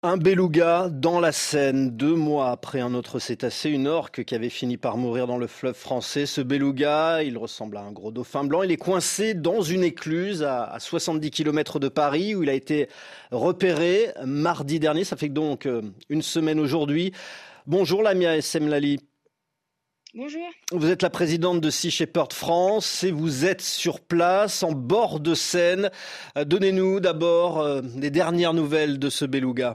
Un beluga dans la Seine, 2 mois après un autre cétacé, une orque qui avait fini par mourir dans le fleuve français. Ce beluga, il ressemble à un gros dauphin blanc. Il est coincé dans une écluse à 70 km de Paris où il a été repéré mardi dernier. Ça fait donc une semaine aujourd'hui. Bonjour Lamia Essemlali. Bonjour. Vous êtes la présidente de Sea Shepherd France et vous êtes sur place en bord de Seine. Donnez-nous d'abord les dernières nouvelles de ce beluga.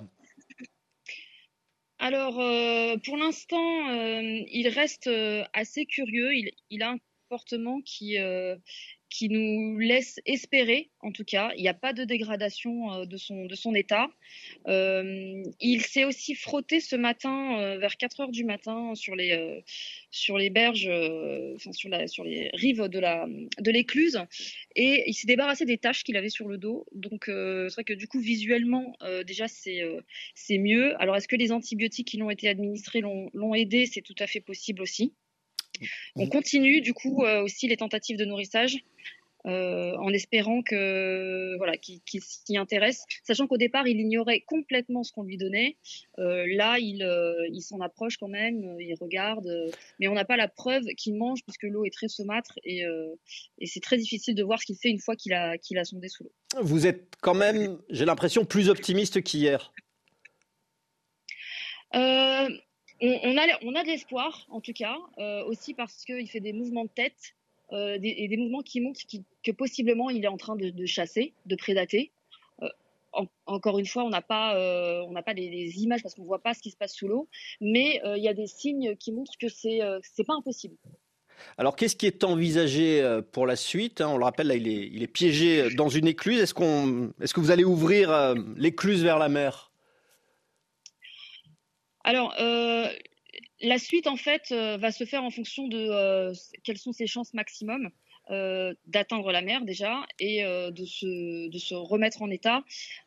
Alors, pour l'instant, il reste assez curieux. Il a un comportement qui nous laisse espérer, en tout cas. Il n'y a pas de dégradation de son état. Il s'est aussi frotté ce matin, vers 4 heures du matin, sur les berges, enfin sur les rives de l'écluse, et il s'est débarrassé des taches qu'il avait sur le dos. Donc, c'est vrai que du coup, visuellement, déjà, c'est mieux. Alors, est-ce que les antibiotiques qui l'ont été administrés l'ont aidé? C'est tout à fait possible aussi. On continue, du coup, aussi les tentatives de nourrissage. En espérant qu'il s'y intéresse, sachant qu'au départ il ignorait complètement ce qu'on lui donnait. Là il s'en approche quand même, il regarde, mais on n'a pas la preuve qu'il mange puisque l'eau est très saumâtre et c'est très difficile de voir ce qu'il fait une fois qu'il a sondé sous l'eau. Vous êtes quand même, j'ai l'impression, plus optimiste qu'hier. Euh, on a de l'espoir, en tout cas, aussi parce qu'il fait des mouvements de tête et des mouvements qui montrent que possiblement il est en train de chasser, de prédater. Euh, Encore une fois, on n'a pas les images parce qu'on ne voit pas ce qui se passe sous l'eau, mais il y a des signes qui montrent que c'est pas impossible. Alors, qu'est-ce qui est envisagé pour la suite, hein? On le rappelle, là, il est piégé dans une écluse. Est-ce que vous allez ouvrir l'écluse vers la mer? Alors, la suite, en fait, va se faire en fonction de quelles sont ses chances maximum d'atteindre la mer déjà et de se remettre en état.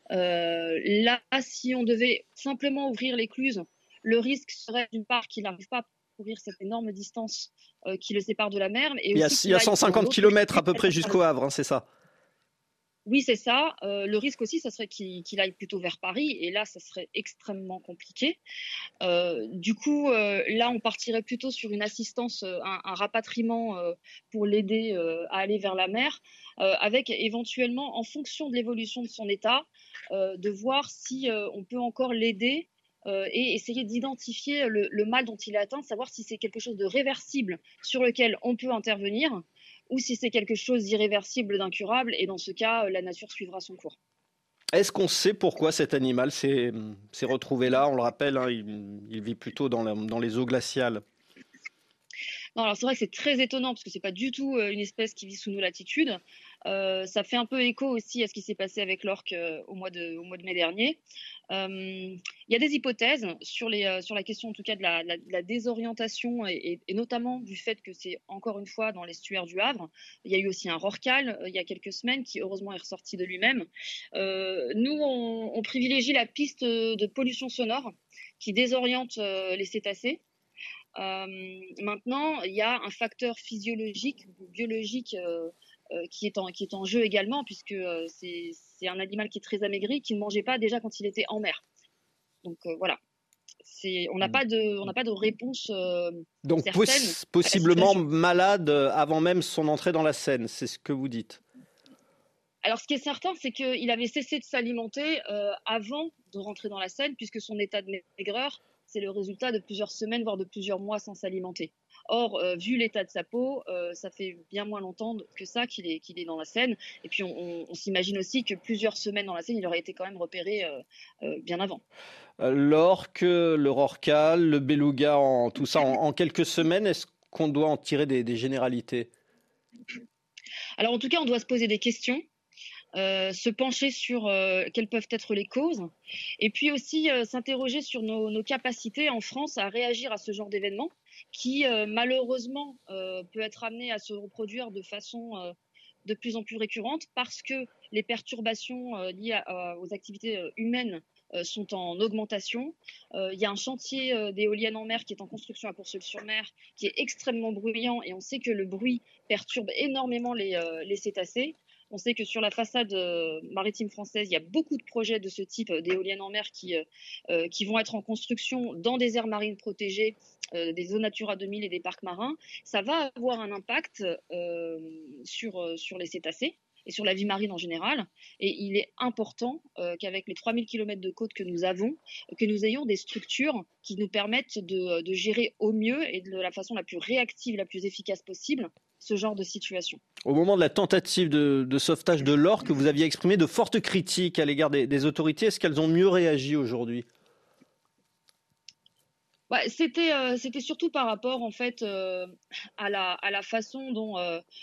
Là, si on devait simplement ouvrir l'écluse, le risque serait d'une part qu'il n'arrive pas à parcourir cette énorme distance qui le sépare de la mer, et Il y a, aussi il y qu'il a aille dans 150 l'autre kilomètres à extrémité peu près vers le jusqu'au Havre, hein, c'est ça? Oui, c'est ça. Le risque aussi, ça serait qu'il aille plutôt vers Paris, et là, ça serait extrêmement compliqué. Du coup, là, on partirait plutôt sur une assistance, un rapatriement pour l'aider à aller vers la mer, avec éventuellement, en fonction de l'évolution de son état, de voir si on peut encore l'aider et essayer d'identifier le mal dont il est atteint, savoir si c'est quelque chose de réversible sur lequel on peut intervenir ou si c'est quelque chose d'irréversible, d'incurable, et dans ce cas, la nature suivra son cours. Est-ce qu'on sait pourquoi cet animal s'est retrouvé là? On le rappelle, hein, il vit plutôt dans les eaux glaciales. Non, alors c'est vrai que c'est très étonnant parce que c'est pas du tout une espèce qui vit sous nos latitudes. Ça fait un peu écho aussi à ce qui s'est passé avec l'orque au mois de mai dernier. Il y a des hypothèses sur la question en tout cas de la désorientation et notamment du fait que c'est encore une fois dans l'estuaire du Havre. Il y a eu aussi un rorqual il y a quelques semaines qui heureusement est ressorti de lui-même. Nous, on privilégie la piste de pollution sonore qui désoriente les cétacés. Maintenant, il y a un facteur physiologique ou biologique qui est en jeu également, puisque c'est un animal qui est très amaigri, qui ne mangeait pas déjà quand il était en mer. Donc voilà, on n'a pas de réponse Donc certaine à la possiblement situation. malade avant même son entrée dans la Seine, c'est ce que vous dites. Alors, ce qui est certain, c'est qu'il avait cessé de s'alimenter avant de rentrer dans la Seine, puisque son état de maigreur, c'est le résultat de plusieurs semaines, voire de plusieurs mois sans s'alimenter. Or, vu l'état de sa peau, ça fait bien moins longtemps que ça qu'il est dans la Seine. Et puis, on s'imagine aussi que plusieurs semaines dans la Seine, il aurait été quand même repéré bien avant. L'orque, le rorqual, le beluga, tout ça en quelques semaines, est-ce qu'on doit en tirer des généralités? Alors, en tout cas, on doit se poser des questions. Se pencher sur quelles peuvent être les causes, et puis aussi s'interroger sur nos capacités en France à réagir à ce genre d'événement qui malheureusement peut être amené à se reproduire de façon de plus en plus récurrente parce que les perturbations liées aux activités humaines sont en augmentation. Il y a un chantier d'éoliennes en mer qui est en construction à Courseulles-sur-Mer, qui est extrêmement bruyant, et on sait que le bruit perturbe énormément les cétacés. On sait que sur la façade maritime française, il y a beaucoup de projets de ce type d'éoliennes en mer qui vont être en construction dans des aires marines protégées, des zones Natura 2000 et des parcs marins. Ça va avoir un impact sur les cétacés et sur la vie marine en général. Et il est important qu'avec les 3000 km de côte que nous avons, que nous ayons des structures qui nous permettent de gérer au mieux et de la façon la plus réactive, la plus efficace possible ce genre de situation. Au moment de la tentative de sauvetage de l'orque, vous aviez exprimé de fortes critiques à l'égard des autorités. Est-ce qu'elles ont mieux réagi aujourd'hui ? C'était surtout par rapport en fait à la façon dont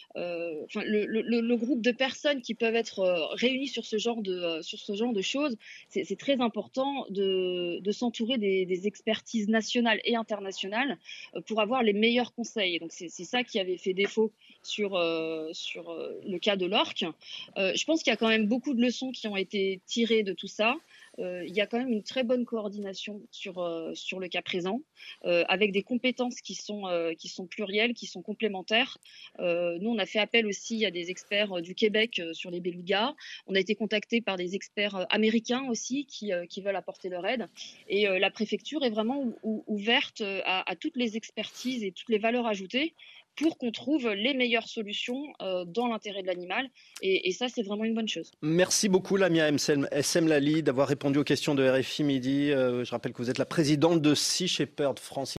le groupe de personnes qui peuvent être réunies sur ce genre de choses. C'est très important de s'entourer des expertises nationales et internationales pour avoir les meilleurs conseils. Et donc c'est ça qui avait fait défaut sur le cas de l'orque. Je pense qu'il y a quand même beaucoup de leçons qui ont été tirées de tout ça. Il y a quand même une très bonne coordination sur le cas présent, avec des compétences qui sont plurielles, qui sont complémentaires. Nous, on a fait appel aussi à des experts du Québec sur les belugas. On a été contacté par des experts américains aussi qui veulent apporter leur aide. Et la préfecture est vraiment ouverte à toutes les expertises et toutes les valeurs ajoutées pour qu'on trouve les meilleures solutions dans l'intérêt de l'animal. Et ça, c'est vraiment une bonne chose. Merci beaucoup, Lamia SM Lali, d'avoir répondu aux questions de RFI Midi. Je rappelle que vous êtes la présidente de Sea Shepherd France.